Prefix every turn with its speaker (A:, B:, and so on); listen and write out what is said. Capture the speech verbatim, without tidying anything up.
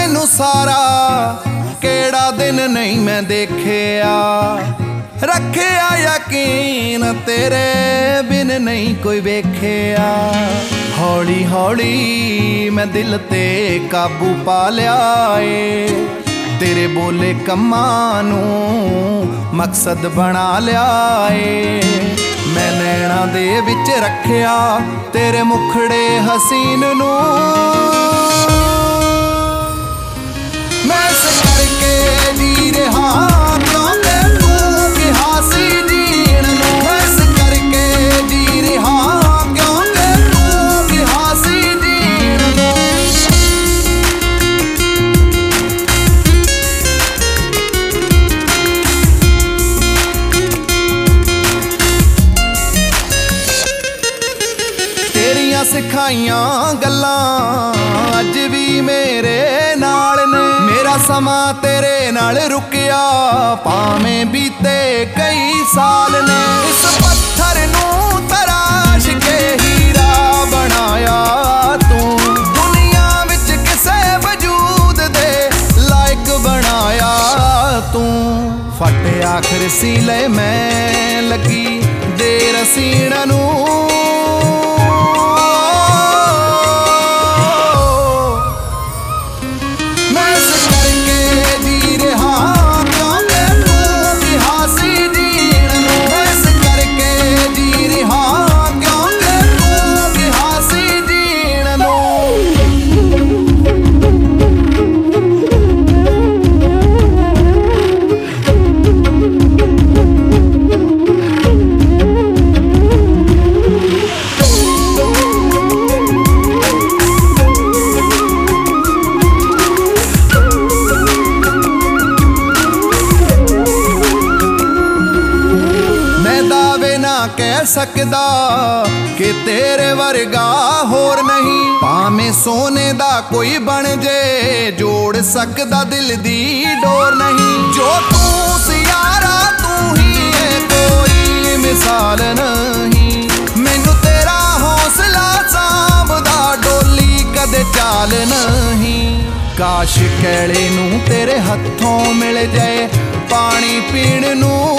A: मैनू सारा केड़ा दिन नहीं मैं देखिया, रखिया यकीन तेरे बिन नहीं कोई वेखिया। हौली हौली मैं दिल ते काबू पा लिया ए, तेरे बोले कम्मां नूं मकसद बना लिया ए। मैं नैना दे विच रखिया तेरे मुखड़े हसीन नूं, मैं इस करके जी रहा क्यों तैनूं कहा सी जीण नूं। मैं इस करके जी रहा क्यों तैनूं कहा सी जीण नूं। तेरियां सिखाइयां गल्लां अज भी मेरे नाल ने, मेरा समा तेरे नाल रुकिया भावें बीते कई साल ने। इस पत्थर नूं तराश के हीरा बनाया तू, दुनिया विच किसे वजूद दे लायक बनाया तू। फट आखिर सीले मैं लगी देर सीण नूं, कह सकदा कि तेरे वर्गा होर नहीं। भावें सोने दा कोई बन जे जोड़ सकदा दिल दी डोर नहीं। जो तू सियारा तू ही है कोई मिसाल नहीं, मैनू तेरा हौसला सांभदा डोली कदे चाल नहीं। काश कैले नूं तेरे हथों मिल जाए पानी पीण नूं,